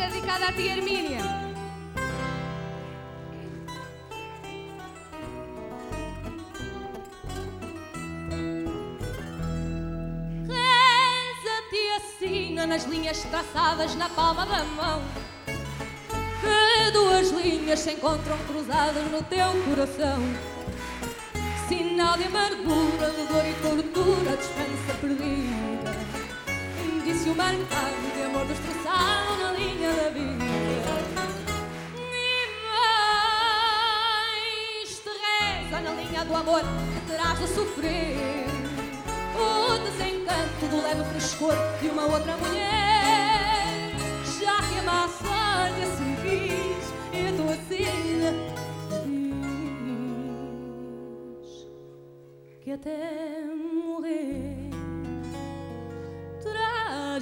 é dedicada a ti, Hermínia. Reza-te assina nas linhas traçadas na palma da mão, que duas linhas se encontram cruzadas no teu coração. Sinal de amargura, de dor e tortura, de esperança perdida, indício marcado de amor destroçado na linha da vida. E mais te reza na linha do amor que terás de sofrer o desencanto do leve frescor de uma outra mulher, já que amasse a seguir e tu assim que até morrer.